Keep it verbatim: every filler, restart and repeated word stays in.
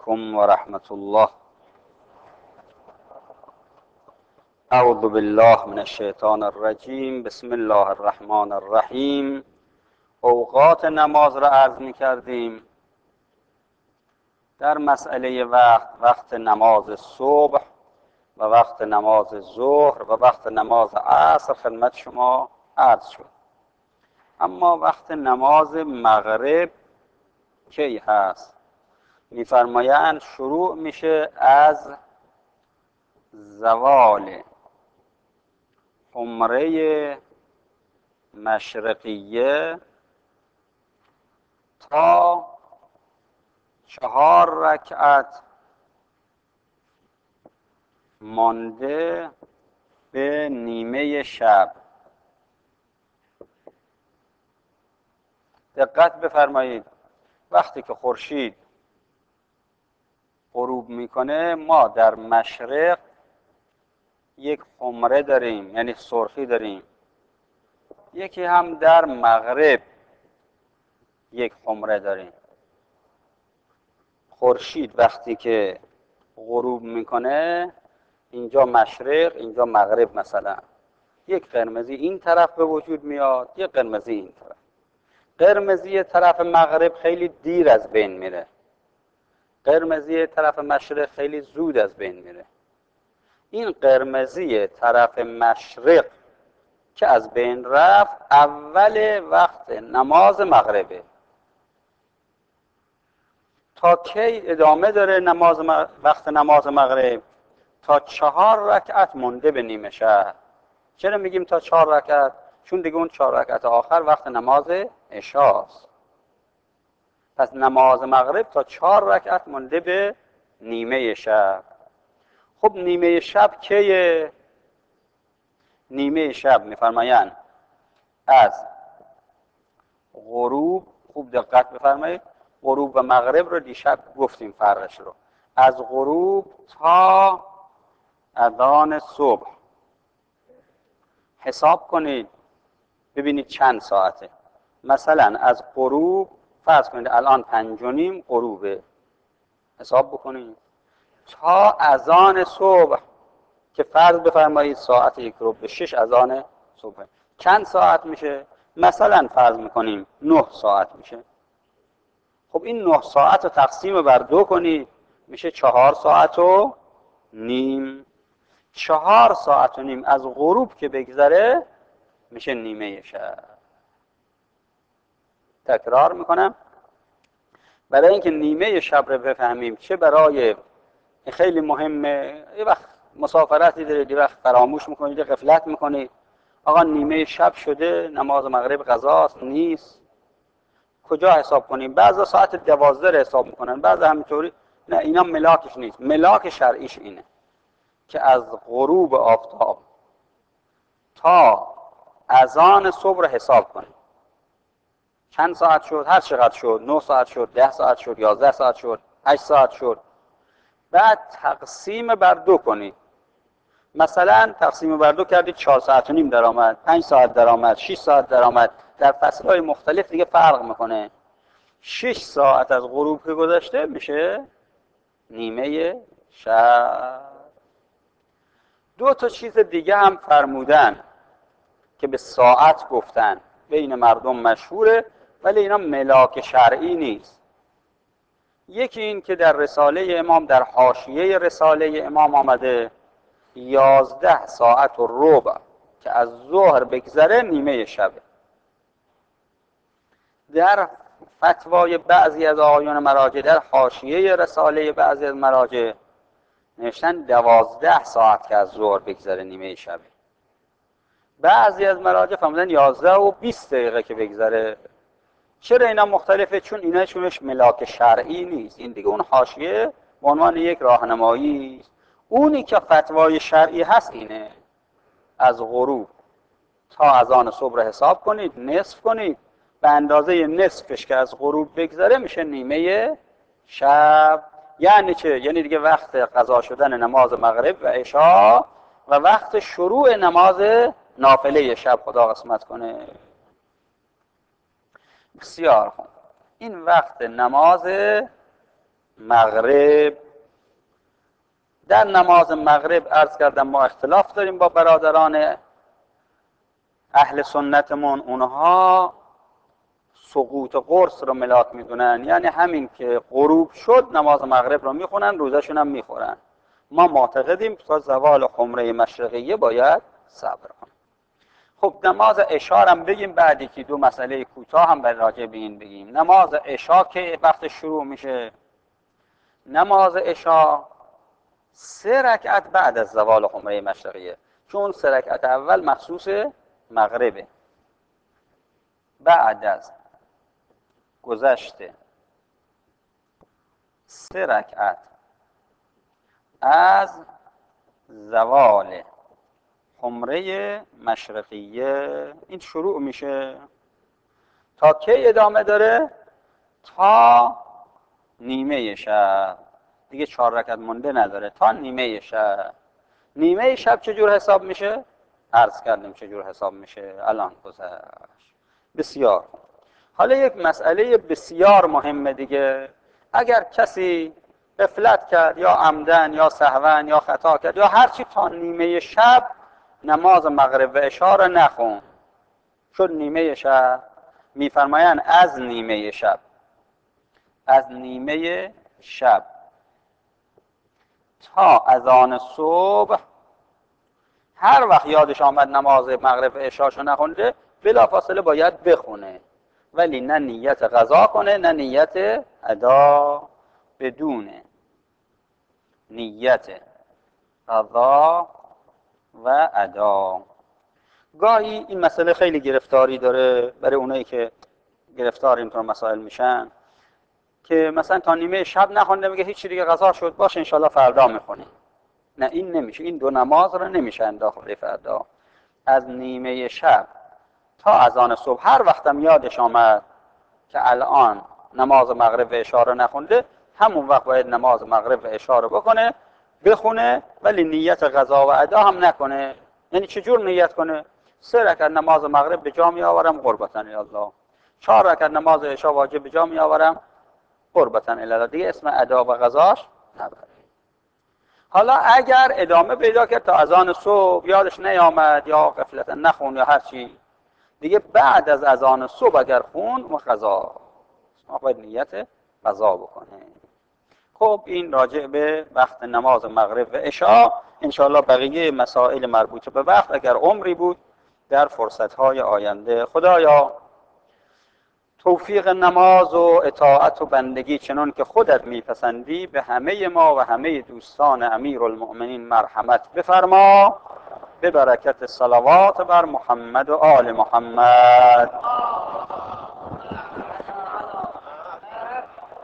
علیکم و رحمت الله. اعوذ بالله من الشیطان الرجیم. بسم الله الرحمن الرحیم. اوقات نماز را عرض می کردیم. در مسئله وقت، وقت نماز صبح و وقت نماز ظهر و وقت نماز عصر خدمت شما عرض شد. اما وقت نماز مغرب کی هست؟ میفرمایند شروع میشه از زوال حمره مشرقیه تا چهار رکعت مانده به نیمه شب. دقت بفرمایید، وقتی که خورشید غروب میکنه ما در مشرق یک حمره داریم، یعنی سرخی داریم. یکی هم در مغرب یک حمره داریم. خورشید وقتی که غروب میکنه اینجا مشرق، اینجا مغرب، مثلا یک قرمزی این طرف به وجود میاد، یک قرمزی این طرف. قرمزی طرف مغرب خیلی دیر از بین میره، قرمزی طرف مشرق خیلی زود از بین میره. این قرمزی طرف مشرق که از بین رفت اول وقت نماز مغربه. تا کی ادامه داره نماز مغرب؟ وقت نماز مغرب تا چهار رکعت مونده به نیمه شب. چرا میگیم تا چهار رکعت؟ چون دیگه اون چهار رکعت آخر وقت نماز عشاست. پس نماز مغرب تا چهار رکعت مونده به نیمه شب. خب نیمه شب کیه؟ نیمه شب میفرمایند از غروب، خوب دقت بفرمایید، غروب و مغرب رو دیشب گفتیم فرقش رو، از غروب تا اذان صبح حساب کنید ببینید چند ساعته. مثلا از غروب فرض کنید الان پنج و نیم غروبه، حساب بکنید تا اذان صبح که فرض بفرمایید ساعت یک رو به شش اذان صبح، چند ساعت میشه؟ مثلا فرض میکنیم نه ساعت میشه. خب این نه ساعت رو تقسیم بر دو کنید میشه چهار ساعت و نیم. چهار ساعت و نیم از غروب که بگذره میشه نیمه شب. تکرار میکنم برای اینکه نیمه شب رو بفهمیم، چه برای خیلی مهمه. یه وقت مسافرتی دارید، یه وقت فراموش میکنید، یه غفلت میکنید، آقا نیمه شب شده، نماز مغرب قضاست، نیست، کجا حساب کنیم؟ بعضا ساعت دوازده حساب میکنن، بعضا همینطوری. نه، اینا ملاکش نیست. ملاک شرعیش اینه که از غروب آفتاب تا اذان صبح رو حساب کنیم. چند ساعت شد؟ هر چقدر شد، نه ساعت شد، ده ساعت شد، یازده ساعت شد، هشت ساعت شد. بعد تقسیم بر دو کنید. مثلا تقسیم بر دو کردید، چهار ساعت و نیم درآمد، پنج ساعت درآمد، شش ساعت درآمد. در فصلهای مختلف دیگه فرق میکنه. شش ساعت از غروب که گذشته میشه نیمه شب. دو تا چیز دیگه هم فرمودن که به ساعت گفتن، بین مردم مشهوره ولی اینا ملاک شرعی نیست. یکی این که در رساله امام، در حاشیه رساله امام آمده یازده ساعت و ربع که از ظهر بگذره نیمه شبه. در فتوای بعضی از آقایان مراجع، در حاشیه رساله بعضی از مراجع نوشتن دوازده ساعت که از ظهر بگذره نیمه شبه. بعضی از مراجع فرمودن یازده و بیست دقیقه که بگذره. چرا اینا مختلفه؟ چون اینا چونش ملاک شرعی نیست. این دیگه اون حاشیه به عنوان یک راهنمایی است. اونی که فتوای شرعی هست اینه از غروب تا اذان صبح رو حساب کنید، نصف کنید، به اندازه نصفش که از غروب بگذره میشه نیمه شب. یعنی چه؟ یعنی دیگه وقت قضا شدن نماز مغرب و عشا و وقت شروع نماز نافله شب، خدا قسمت کنه. بسیار خوب. این وقت نماز مغرب. در نماز مغرب عرض کردم ما اختلاف داریم با برادران اهل سنتمون. اونها سقوط قرص رو ملاک میدونن، یعنی همین که غروب شد نماز مغرب رو میخونن، روزشون هم میخورن. ما معتقدیم تا زوال خمره مشرقیه باید صبر کنیم. خب نماز عشا هم بگیم، بعد یکی دو مسئله کوتاه هم بر راجع به این بگیم. نماز عشا که وقت شروع میشه، نماز عشا سه رکعت بعد از زوال خمره مشرقیه، چون سه رکعت اول مخصوص مغربه. بعد از گذشته سه رکعت از زوال خمره مشرقیه این شروع میشه تا کی ادامه داره؟ تا نیمه شب. دیگه چهار رکعت مونده نداره، تا نیمه شب. نیمه شب چجور حساب میشه؟ عرض کردیم چجور حساب میشه، الان گذشت. بسیار. حالا یک مسئله بسیار مهمه دیگه. اگر کسی غفلت کرد یا عمدن یا سهوا یا خطا کرد یا هر چی تا نیمه شب نماز مغرب و عشا را نخون، شد نیمه شب، میفرمایند از نیمه شب از نیمه شب تا اذان صبح هر وقت یادش آمد نماز مغرب و عشاشو نخونده بلافاصله باید بخونه، ولی نه نیت قضا کنه نه نیت ادا. بدون نیت قضا و ادا. گاهی این مسئله خیلی گرفتاری داره برای اونایی که گرفتار اینطور مسائل میشن، که مثلا تا نیمه شب نخونده میگه هیچ دیگه قضا شد باشه انشالله فردا میخونی. نه، این نمیشه. این دو نماز رو نمیشه انداخت فردا. از نیمه شب تا اذان صبح هر وقتم یادش آمد که الان نماز مغرب و عشا رو نخونده، همون وقت باید نماز مغرب و عشا رو بکنه، بخونه، ولی نیت قضا و ادا هم نکنه. یعنی چجور نیت کنه؟ سه رکعت نماز مغرب به جا می آورم قربتاً الله، چهار رکعت نماز عشا واجب به جا می آورم قربتاً الله، دیگه اسم ادا و قضاش نبره. حالا اگر ادامه پیدا کرد تا اذان صبح یادش نیامد یا غفلتا نخون یا هر چی دیگه، بعد از اذان صبح اگر خون و قضا، ما باید نیت قضا بکنه. خب این راجع به وقت نماز مغرب و عشا. انشاءالله بقیه مسائل مربوط به وقت اگر عمری بود در فرصت‌های آینده. خدایا توفیق نماز و اطاعت و بندگی چنان که خودت میپسندی به همه ما و همه دوستان امیرالمؤمنین مرحمت بفرما، به برکت صلوات بر محمد و آل محمد.